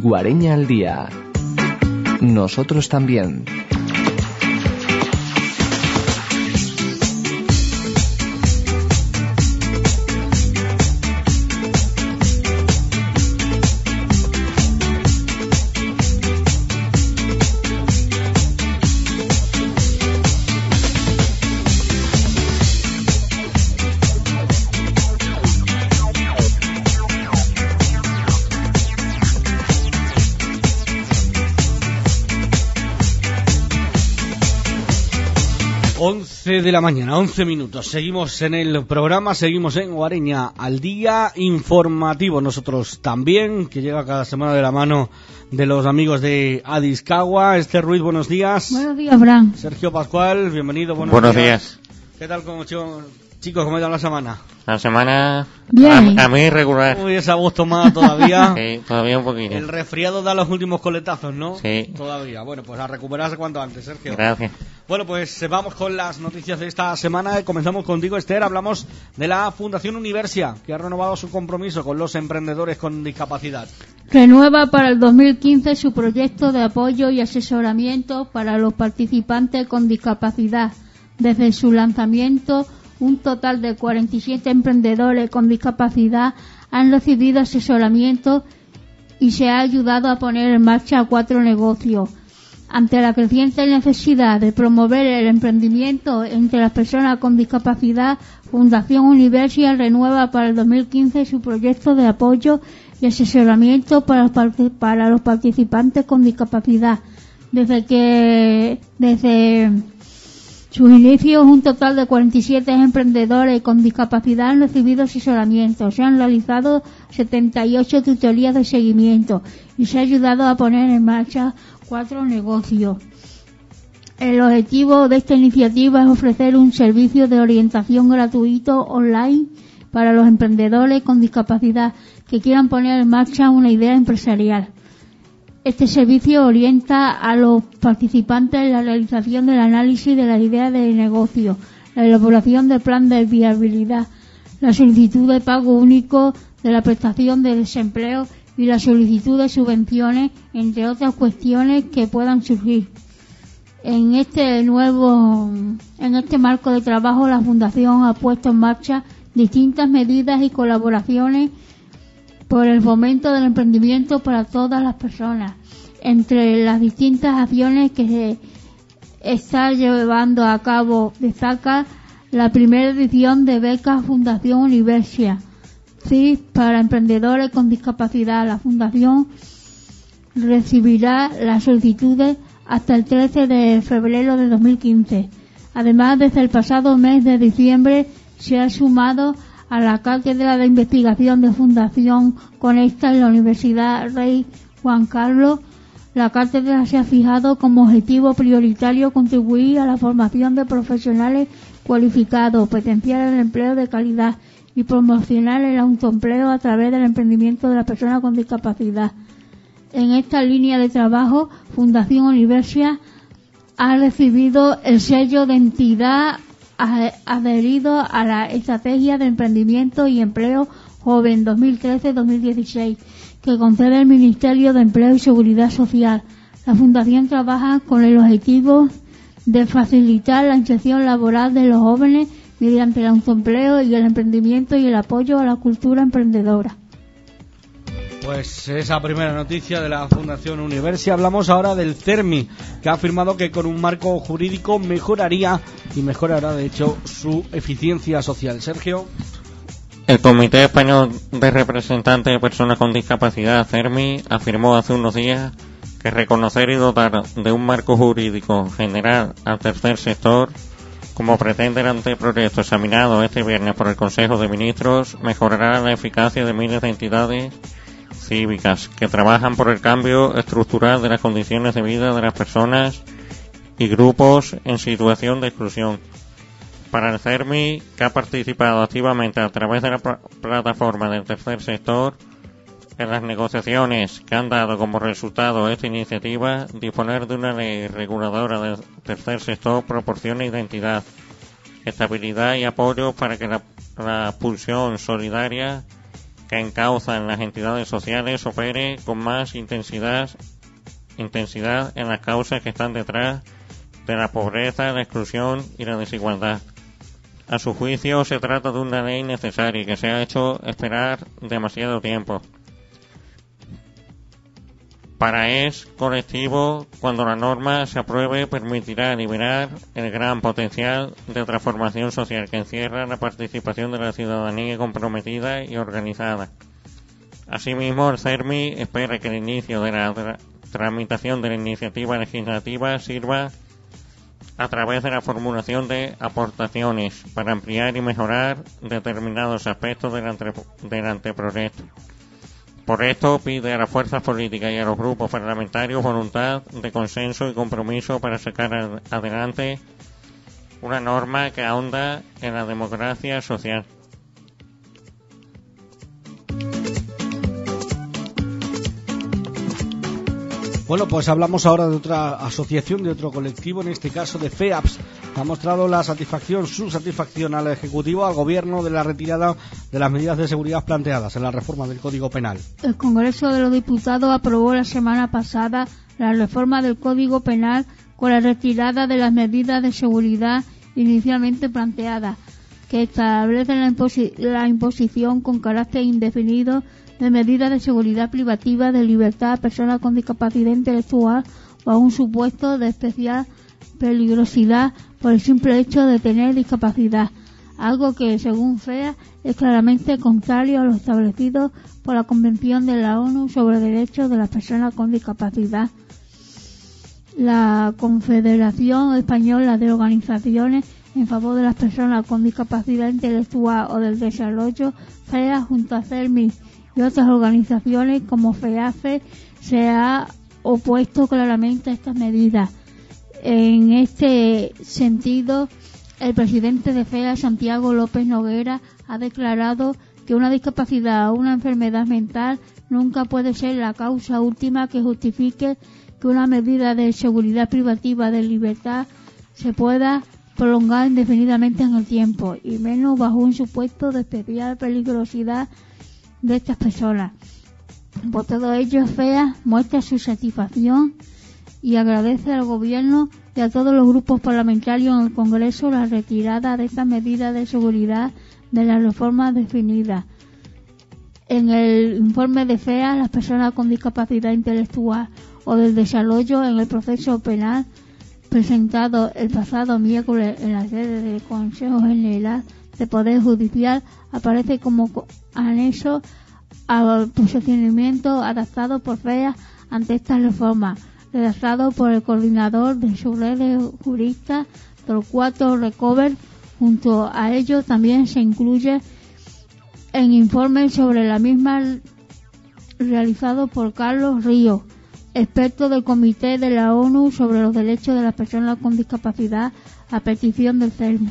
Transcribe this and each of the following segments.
Guareña al día. Nosotros también. De la mañana, 11 minutos. Seguimos en el programa, seguimos en Guareña al día informativo. Nosotros también, que llega cada semana de la mano de los amigos de Adiscagua. Esther Ruiz, buenos días. Buenos días, Fran. Sergio Pascual, bienvenido, buenos días. ¿Qué tal, chicos, cómo ha ido la semana? La semana bien. A mí regular. Uy, esa voz tomada todavía. Sí, todavía un poquito. El resfriado da los últimos coletazos, ¿no? Sí. Todavía. Bueno, pues a recuperarse cuanto antes, Sergio. Gracias. Bueno, pues vamos con las noticias de esta semana. Comenzamos contigo, Esther. Hablamos de la Fundación Universia, que ha renovado su compromiso con los emprendedores con discapacidad. Renueva para el 2015 su proyecto de apoyo y asesoramiento para los participantes con discapacidad. Desde su lanzamiento, un total de 47 emprendedores con discapacidad han recibido asesoramiento y se ha ayudado a poner en marcha 4 negocios. Ante la creciente necesidad de promover el emprendimiento entre las personas con discapacidad, Fundación Universia renueva para el 2015 su proyecto de apoyo y asesoramiento para los participantes con discapacidad. Desde sus inicios, un total de 47 emprendedores con discapacidad han recibido asesoramiento. Se han realizado 78 tutorías de seguimiento y se ha ayudado a poner en marcha 4 negocios. El objetivo de esta iniciativa es ofrecer un servicio de orientación gratuito online para los emprendedores con discapacidad que quieran poner en marcha una idea empresarial. Este servicio orienta a los participantes en la realización del análisis de las ideas de negocio, la elaboración del plan de viabilidad, la solicitud de pago único de la prestación de desempleo y la solicitud de subvenciones, entre otras cuestiones que puedan surgir. En este marco de trabajo, la Fundación ha puesto en marcha distintas medidas y colaboraciones por el fomento del emprendimiento para todas las personas. Entre las distintas acciones que se está llevando a cabo, destaca la primera edición de becas Fundación Universia, sí, para emprendedores con discapacidad. La Fundación recibirá las solicitudes hasta el 13 de febrero de 2015. Además, desde el pasado mes de diciembre se ha sumado a la Cátedra de Investigación de Fundación Conecta en la Universidad Rey Juan Carlos. La cátedra se ha fijado como objetivo prioritario contribuir a la formación de profesionales cualificados, potenciar el empleo de calidad y promocionar el autoempleo a través del emprendimiento de las personas con discapacidad. En esta línea de trabajo, Fundación Universia ha recibido el sello de entidad adherido a la Estrategia de Emprendimiento y Empleo Joven 2013-2016 que concede el Ministerio de Empleo y Seguridad Social. La Fundación trabaja con el objetivo de facilitar la inserción laboral de los jóvenes mediante el autoempleo y el emprendimiento y el apoyo a la cultura emprendedora. Pues esa primera noticia de la Fundación Universia. Hablamos ahora del CERMI, que ha afirmado que con un marco jurídico mejorará de hecho su eficiencia social. Sergio. El Comité Español de Representantes de Personas con Discapacidad, CERMI, afirmó hace unos días que reconocer y dotar de un marco jurídico general al tercer sector, como pretende el anteproyecto examinado este viernes por el Consejo de Ministros, mejorará la eficacia de miles de entidades cívicas que trabajan por el cambio estructural de las condiciones de vida de las personas y grupos en situación de exclusión. Para el CERMI, que ha participado activamente a través de la plataforma del tercer sector en las negociaciones que han dado como resultado esta iniciativa, disponer de una ley reguladora del tercer sector proporciona identidad, estabilidad y apoyo para que la pulsión solidaria que encauzan las entidades sociales opere con más intensidad en las causas que están detrás de la pobreza, la exclusión y la desigualdad. A su juicio, se trata de una ley necesaria y que se ha hecho esperar demasiado tiempo. Para es colectivo, cuando la norma se apruebe, permitirá liberar el gran potencial de transformación social que encierra la participación de la ciudadanía comprometida y organizada. Asimismo, el CERMI espera que el inicio de la tramitación de la iniciativa legislativa sirva a través de la formulación de aportaciones para ampliar y mejorar determinados aspectos del anteproyecto. Por esto pide a las fuerzas políticas y a los grupos parlamentarios voluntad de consenso y compromiso para sacar adelante una norma que ahonda en la democracia social. Bueno, pues hablamos ahora de otra asociación, de otro colectivo, en este caso de FEAPS. Ha mostrado su satisfacción al Ejecutivo, al Gobierno, de la retirada de las medidas de seguridad planteadas en la reforma del Código Penal. El Congreso de los Diputados aprobó la semana pasada la reforma del Código Penal con la retirada de las medidas de seguridad inicialmente planteadas, que establecen la imposición con carácter indefinido de medidas de seguridad privativa de libertad a personas con discapacidad intelectual o a un supuesto de especial peligrosidad por el simple hecho de tener discapacidad, algo que, según FEA, es claramente contrario a lo establecido por la Convención de la ONU sobre Derechos de las Personas con Discapacidad. La Confederación Española de Organizaciones en favor de las personas con discapacidad intelectual o del desarrollo, FEA, junto a CERMI y otras organizaciones como FEAFE, se ha opuesto claramente a estas medidas. En este sentido, el presidente de FEA, Santiago López Noguera, ha declarado que una discapacidad o una enfermedad mental nunca puede ser la causa última que justifique que una medida de seguridad privativa de libertad se pueda prolongar indefinidamente en el tiempo, y menos bajo un supuesto de especial peligrosidad de estas personas. Por todo ello, FEA muestra su satisfacción y agradece al Gobierno y a todos los grupos parlamentarios en el Congreso la retirada de estas medidas de seguridad de la reforma definida. En el informe de FEA, las personas con discapacidad intelectual o del desarrollo en el proceso penal, presentado el pasado miércoles en la sede del Consejo General de Poder Judicial, aparece como anexo al posicionamiento adaptado por FEA ante esta reforma, redactado por el coordinador de su red de juristas, Torcuato Recover. Junto a ello también se incluye en informe sobre la misma realizado por Carlos Ríos, experto del Comité de la ONU sobre los Derechos de las Personas con Discapacidad, a petición del CERMI.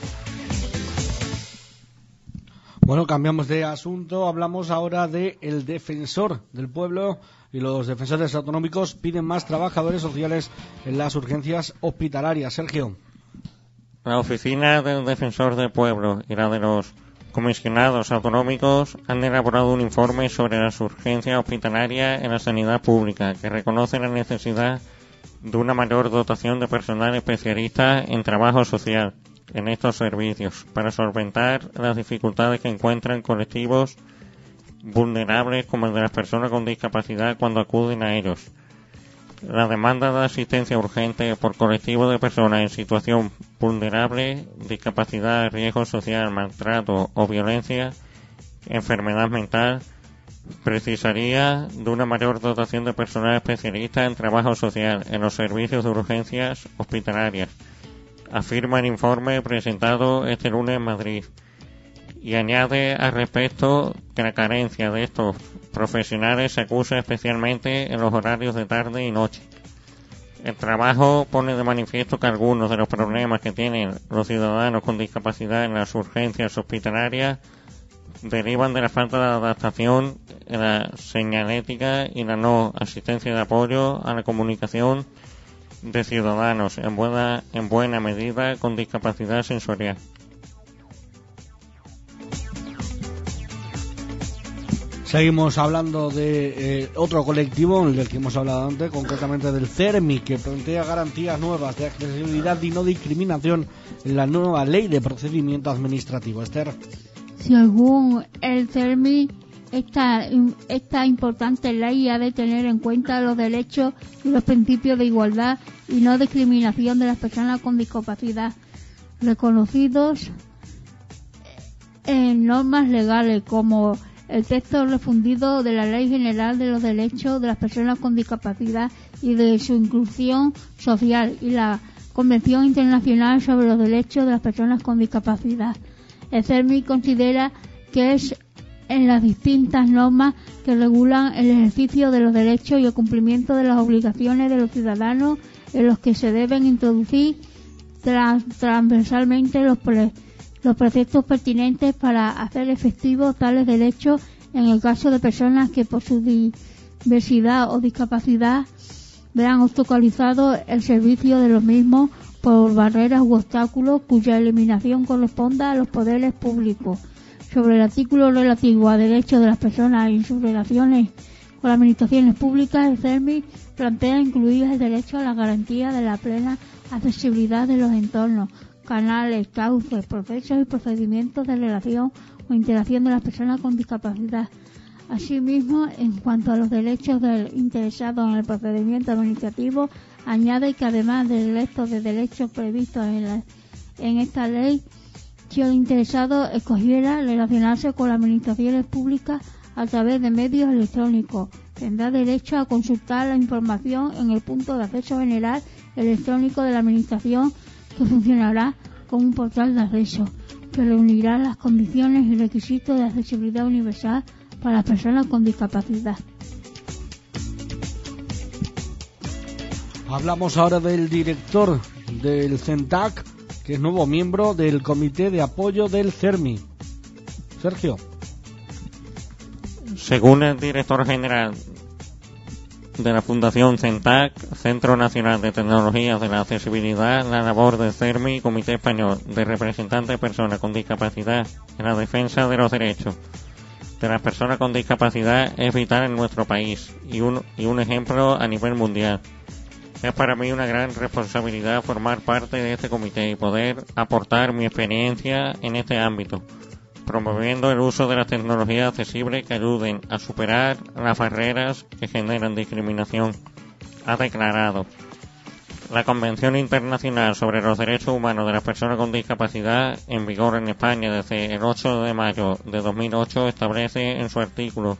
Bueno, cambiamos de asunto, hablamos ahora de el defensor del pueblo, y los defensores autonómicos piden más trabajadores sociales en las urgencias hospitalarias. Sergio. La oficina del defensor del pueblo y la de los comisionados autonómicos han elaborado un informe sobre las urgencias hospitalarias en la sanidad pública, que reconoce la necesidad de una mayor dotación de personal especialista en trabajo social en estos servicios para solventar las dificultades que encuentran colectivos vulnerables como el de las personas con discapacidad cuando acuden a ellos. La demanda de asistencia urgente por colectivos de personas en situación vulnerable, discapacidad, riesgo social, maltrato o violencia, enfermedad mental, precisaría de una mayor dotación de personal especialista en trabajo social en los servicios de urgencias hospitalarias, afirma el informe presentado este lunes en Madrid, y añade al respecto que la carencia de estos profesionales se acusa especialmente en los horarios de tarde y noche. El trabajo pone de manifiesto que algunos de los problemas que tienen los ciudadanos con discapacidad en las urgencias hospitalarias derivan de la falta de adaptación en la señalética y la no asistencia de apoyo a la comunicación de ciudadanos en buena medida con discapacidad sensorial. Seguimos hablando de otro colectivo, el del que hemos hablado antes, concretamente del CERMI, que plantea garantías nuevas de accesibilidad y no discriminación en la nueva ley de procedimiento administrativo. Esther. Según el CERMI, esta importante ley ha de tener en cuenta los derechos y los principios de igualdad y no discriminación de las personas con discapacidad, reconocidos en normas legales como el texto refundido de la Ley General de los Derechos de las Personas con Discapacidad y de su Inclusión Social y la Convención Internacional sobre los Derechos de las Personas con Discapacidad. El CERMI considera que es en las distintas normas que regulan el ejercicio de los derechos y el cumplimiento de las obligaciones de los ciudadanos en los que se deben introducir transversalmente los preceptos pertinentes para hacer efectivos tales derechos en el caso de personas que por su diversidad o discapacidad vean obstaculizado el servicio de los mismos por barreras u obstáculos cuya eliminación corresponda a los poderes públicos. Sobre el artículo relativo a derechos de las personas y sus relaciones con las administraciones públicas, el CERMI plantea incluir el derecho a la garantía de la plena accesibilidad de los entornos, canales, cauces, procesos y procedimientos de relación o interacción de las personas con discapacidad. Asimismo, en cuanto a los derechos del interesado en el procedimiento administrativo, añade que además del resto de derechos previstos en esta ley, si el interesado escogiera relacionarse con las administraciones públicas a través de medios electrónicos, tendrá derecho a consultar la información en el punto de acceso general electrónico de la administración, que funcionará como un portal de acceso que reunirá las condiciones y requisitos de accesibilidad universal para las personas con discapacidad. Hablamos ahora del director del CENTAC, que es nuevo miembro del Comité de Apoyo del CERMI. Sergio. Según el director general de la Fundación CENTAC, Centro Nacional de Tecnologías de la Accesibilidad, la labor del CERMI, Comité Español de Representantes de Personas con Discapacidad en la defensa de los derechos de las personas con discapacidad es vital en nuestro país y un ejemplo a nivel mundial. Es para mí una gran responsabilidad formar parte de este comité y poder aportar mi experiencia en este ámbito, promoviendo el uso de las tecnologías accesibles que ayuden a superar las barreras que generan discriminación, ha declarado. La Convención Internacional sobre los Derechos Humanos de las Personas con Discapacidad, en vigor en España desde el 8 de mayo de 2008, establece en su artículo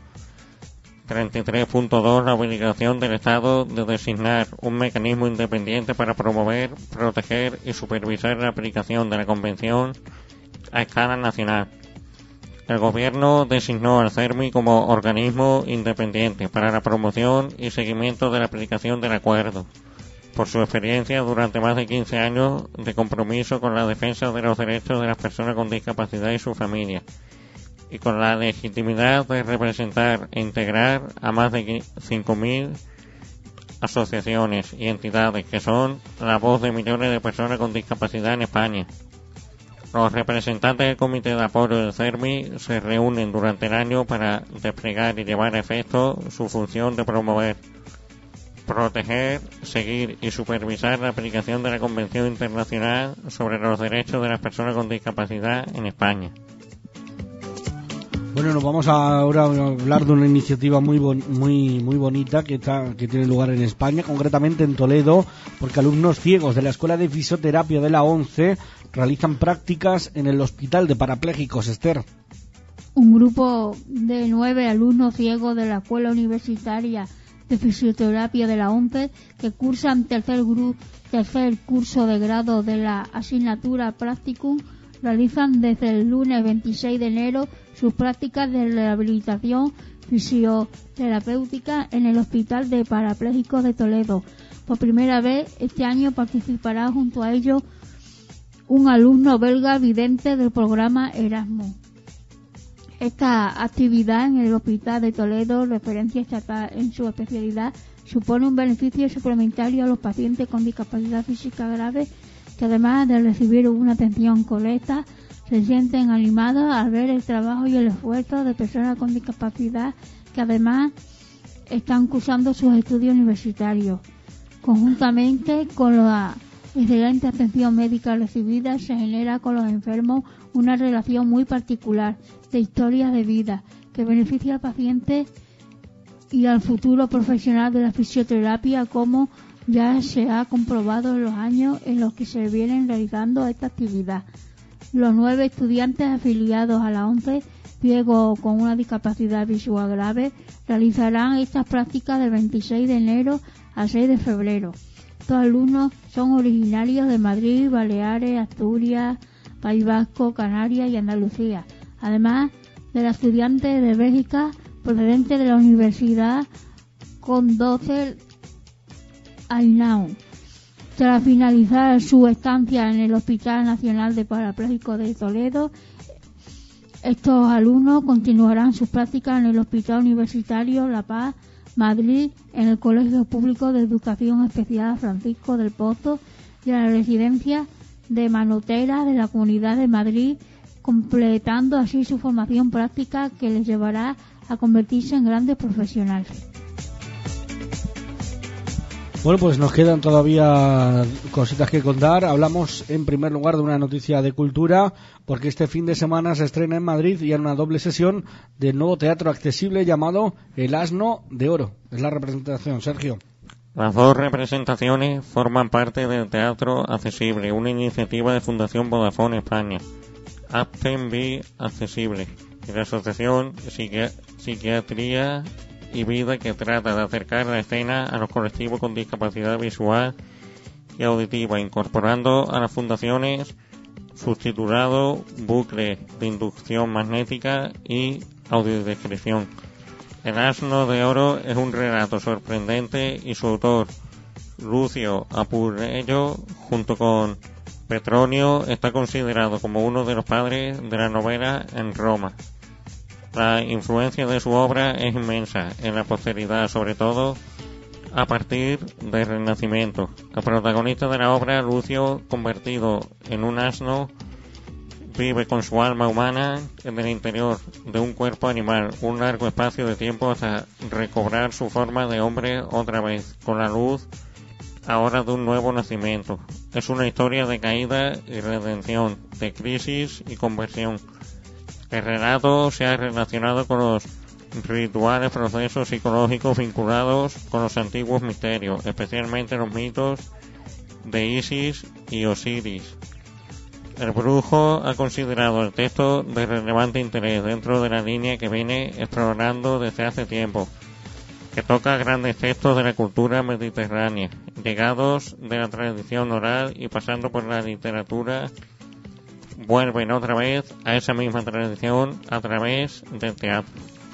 33.2 la obligación del Estado de designar un mecanismo independiente para promover, proteger y supervisar la aplicación de la Convención a escala nacional. El Gobierno designó al CERMI como organismo independiente para la promoción y seguimiento de la aplicación del acuerdo, por su experiencia durante más de 15 años de compromiso con la defensa de los derechos de las personas con discapacidad y sus familias, y con la legitimidad de representar e integrar a más de 5.000 asociaciones y entidades que son la voz de millones de personas con discapacidad en España. Los representantes del Comité de Apoyo del CERMI se reúnen durante el año para desplegar y llevar a efecto su función de promover, proteger, seguir y supervisar la aplicación de la Convención Internacional sobre los Derechos de las Personas con Discapacidad en España. Bueno, nos vamos ahora a hablar de una iniciativa muy bonita que tiene lugar en España, concretamente en Toledo, porque alumnos ciegos de la Escuela de Fisioterapia de la ONCE realizan prácticas en el Hospital de Parapléjicos. Esther. Un grupo de 9 alumnos ciegos de la Escuela Universitaria de Fisioterapia de la ONCE, que cursan tercer curso de grado de la asignatura Practicum, realizan desde el lunes 26 de enero sus prácticas de rehabilitación fisioterapéutica en el Hospital de Parapléjicos de Toledo. Por primera vez este año participará junto a ellos un alumno belga vidente del programa Erasmus. Esta actividad en el Hospital de Toledo, referencia estatal en su especialidad, supone un beneficio suplementario a los pacientes con discapacidad física grave, que además de recibir una atención correcta, se sienten animados al ver el trabajo y el esfuerzo de personas con discapacidad que además están cursando sus estudios universitarios. Conjuntamente con la excelente atención médica recibida, se genera con los enfermos una relación muy particular de historias de vida que beneficia al paciente y al futuro profesional de la fisioterapia, como ya se ha comprobado en los años en los que se vienen realizando esta actividad. Los 9 estudiantes afiliados a la ONCE, ciegos con una discapacidad visual grave, realizarán estas prácticas del 26 de enero al 6 de febrero. Estos alumnos son originarios de Madrid, Baleares, Asturias, País Vasco, Canarias y Andalucía, además de la estudiante de Bélgica procedente de la Universidad Condorcet Ainaun. Tras finalizar su estancia en el Hospital Nacional de Parapléjicos de Toledo, estos alumnos continuarán sus prácticas en el Hospital Universitario La Paz, Madrid, en el Colegio Público de Educación Especial Francisco del Pozo y en la residencia de Manotera de la Comunidad de Madrid, completando así su formación práctica que les llevará a convertirse en grandes profesionales. Bueno, pues nos quedan todavía cositas que contar. Hablamos en primer lugar de una noticia de cultura, porque este fin de semana se estrena en Madrid y en una doble sesión del nuevo teatro accesible llamado El Asno de Oro. Es la representación, Sergio. Las 2 representaciones forman parte del Teatro Accesible, una iniciativa de Fundación Vodafone España, Apten Be Accesible, y la Asociación Psiquiatría y Vida, que trata de acercar la escena a los colectivos con discapacidad visual y auditiva, incorporando a las fundaciones subtitulado Bucle de Inducción Magnética y Audiodescripción. El Asno de Oro es un relato sorprendente y su autor, Lucio Apurello, junto con Petronio, está considerado como uno de los padres de la novela en Roma. La influencia de su obra es inmensa en la posteridad, sobre todo a partir del Renacimiento. El protagonista de la obra, Lucio, convertido en un asno, vive con su alma humana en el interior de un cuerpo animal un largo espacio de tiempo hasta recobrar su forma de hombre otra vez, con la luz ahora de un nuevo nacimiento. Es una historia de caída y redención, de crisis y conversión. El relato se ha relacionado con los rituales, procesos psicológicos vinculados con los antiguos misterios, especialmente los mitos de Isis y Osiris. El brujo ha considerado el texto de relevante interés dentro de la línea que viene explorando desde hace tiempo, que toca grandes textos de la cultura mediterránea, legados de la tradición oral y pasando por la literatura, vuelven otra vez a esa misma tradición a través del teatro.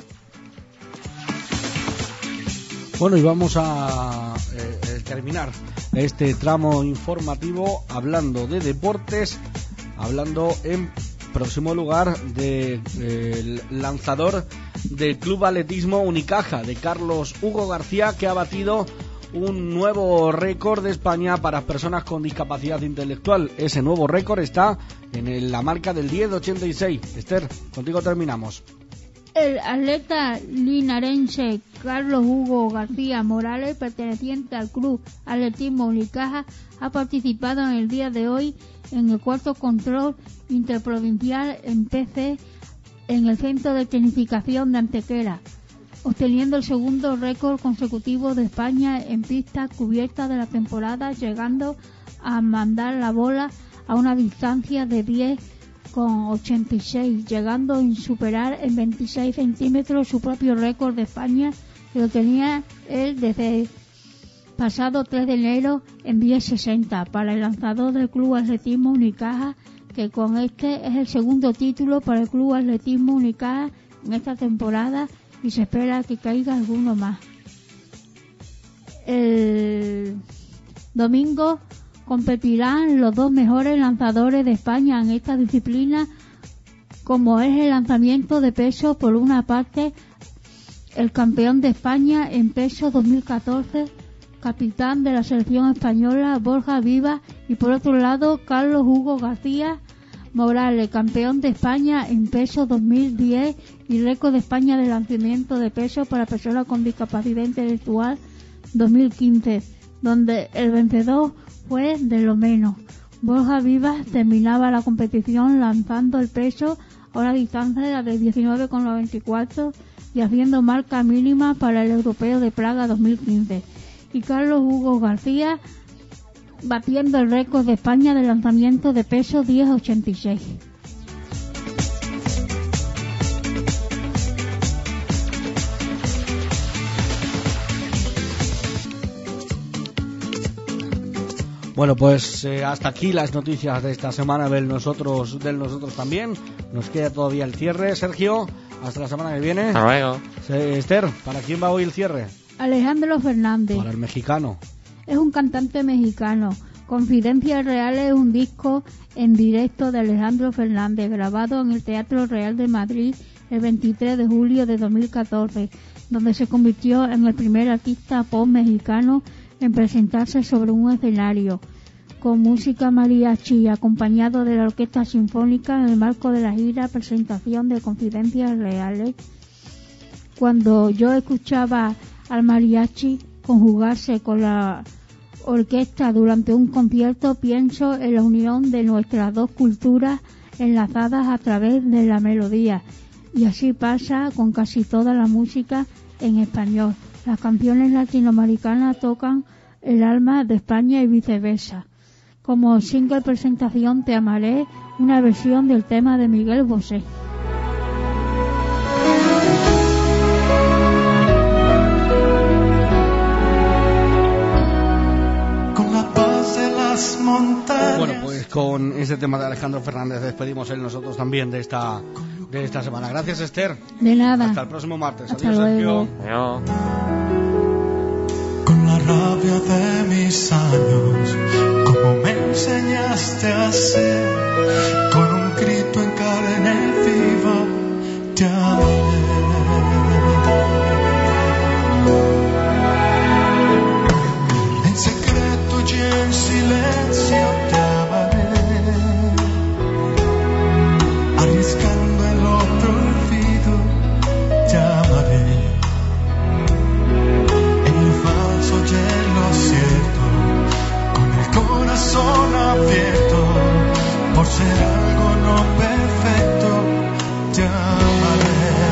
Bueno, y vamos a terminar este tramo informativo hablando de deportes, hablando en próximo lugar del lanzador del Club Atletismo Unicaja, de Carlos Hugo García, que ha batido un nuevo récord de España para personas con discapacidad intelectual. Ese nuevo récord está en la marca del 10.86. Esther, contigo terminamos. El atleta linarense Carlos Hugo García Morales, perteneciente al Club Atletismo Unicaja, ha participado en el día de hoy en el cuarto control interprovincial en PC en el Centro de Tecnificación de Antequera, obteniendo el segundo récord consecutivo de España en pista cubierta de la temporada, llegando a mandar la bola a una distancia de 10,86, llegando a superar en 26 centímetros su propio récord de España, que lo tenía él desde pasado 3 de enero en 10,60 para el lanzador del Club Atletismo Unicaja, que con este es el segundo título para el Club Atletismo Unicaja en esta temporada y se espera que caiga alguno más. El domingo competirán los 2 mejores lanzadores de España en esta disciplina, como es el lanzamiento de peso. Por una parte, el campeón de España en peso 2014, capitán de la selección española Borja Vivas, y por otro lado Carlos Hugo García, Morales, campeón de España en peso 2010 y récord de España de lanzamiento de peso para personas con discapacidad intelectual 2015, donde el vencedor fue de lo menos. Borja Vivas terminaba la competición lanzando el peso a una distancia de 19,94 y haciendo marca mínima para el Europeo de Praga 2015. Y Carlos Hugo García batiendo el récord de España de lanzamiento de peso 10,86. Bueno, pues hasta aquí las noticias de esta semana del nosotros también. Nos queda todavía el cierre. Sergio, hasta la semana que viene. Hasta luego. Esther, ¿para quién va hoy el cierre? Alejandro Fernández. Para el mexicano. Es un cantante mexicano. Confidencias Reales es un disco en directo de Alejandro Fernández, grabado en el Teatro Real de Madrid el 23 de julio de 2014, donde se convirtió en el primer artista pop mexicano en presentarse sobre un escenario con música mariachi, acompañado de la Orquesta Sinfónica en el marco de la gira presentación de Confidencias Reales. Cuando yo escuchaba al mariachi conjugarse con la orquesta durante un concierto, pienso en la unión de nuestras dos culturas enlazadas a través de la melodía, y así pasa con casi toda la música en español. Las canciones latinoamericanas tocan el alma de España y viceversa. Como single presentación Te amaré, una versión del tema de Miguel Bosé. Con la paz de las montañas. Bueno, pues con este tema de Alejandro Fernández despedimos nosotros también de esta semana. Gracias, Esther. De nada. Hasta el próximo martes. Hasta Adiós, luego. Sergio. Adiós. Con la rabia de mis años, como me enseñaste a hacer, con un grito en carne viva, te amaré. En secreto y en silencio te amaré, arriesgando el otro olvido, te amaré. Soy lo cierto, con el corazón abierto, por ser algo no perfecto, te amaré.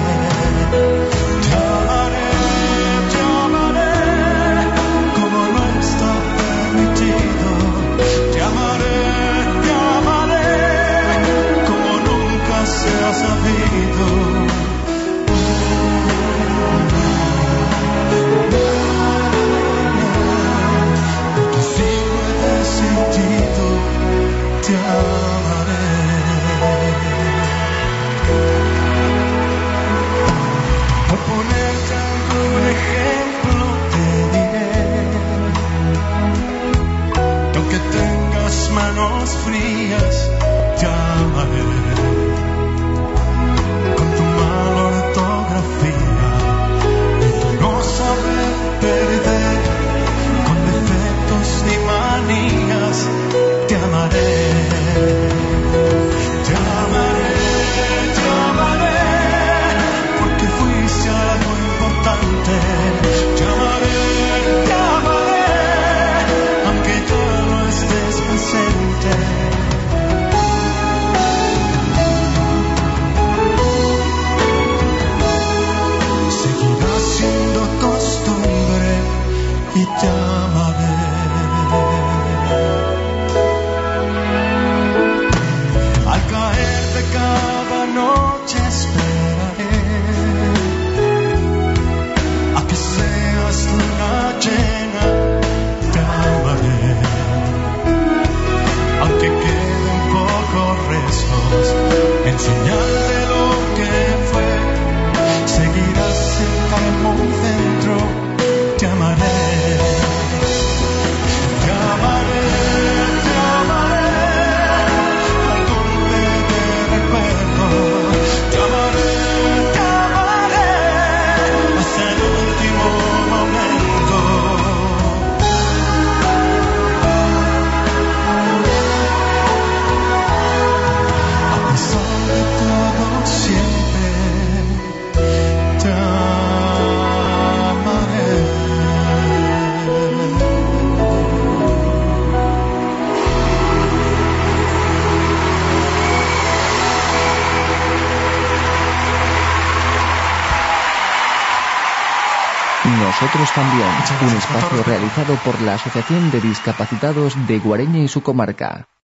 Nosotros también, un espacio realizado por la Asociación de Discapacitados de Guareña y su comarca.